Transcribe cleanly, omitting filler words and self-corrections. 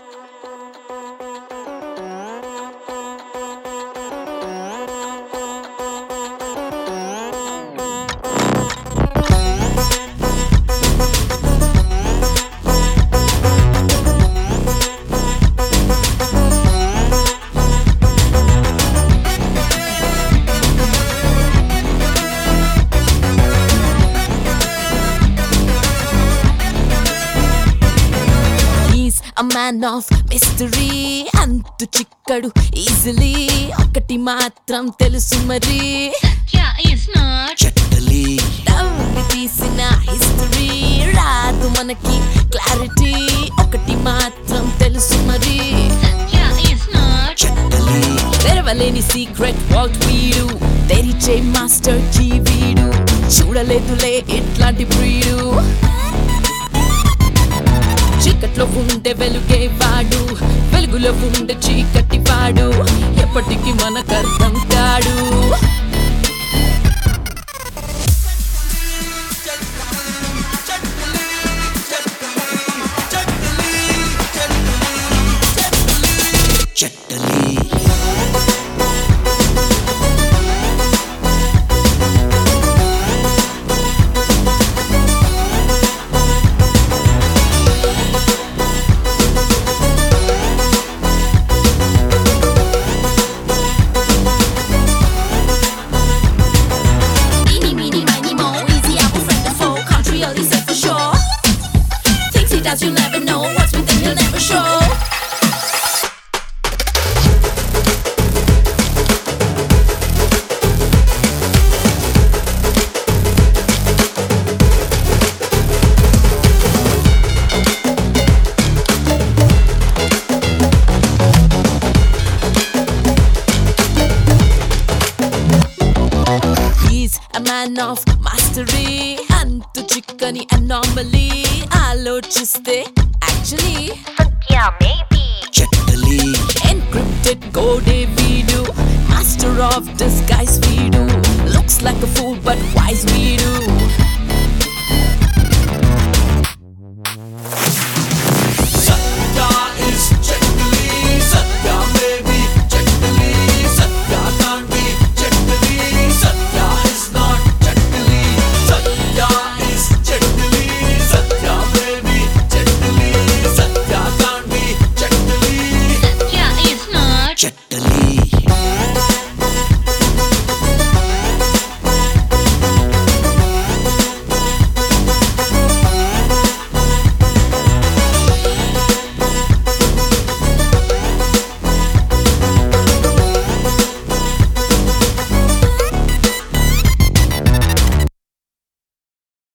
A man of mystery అంతు చిక్కడు easily ఒకటి మాత్రం తెలుసు మరి is not చట్టలి తవ్వి తీసిన హిస్టరీ రాదు మనకి క్లారిటీ ఒకటి మాత్రం తెలుసు మరి is not చట్టలి తెరవలేని సీక్రెట్ వాల్ట్ వీడు తెరిచే మాస్టర్ కీ వీడు చూడలేదులే ఇట్లాంటి బ్రీడు చీకట్లో ఉండే వెలుగే వాడు వెలుగులో ఉండే చీకటి వాడు ఎప్పటికీ మనకర్థం కాడు చట్టలి Eeny, meeny, miny, moe, easy apple friend of foe. Country only said for sure. Things he does, you'll never know. What's within, he'll never show. He's a man of mastery అంతు చిక్కని anomaly ఆలోచిస్తే actually maybe చట్టలి encrypted code వీడు master of disguise వీడు looks like a fool but wise వీడు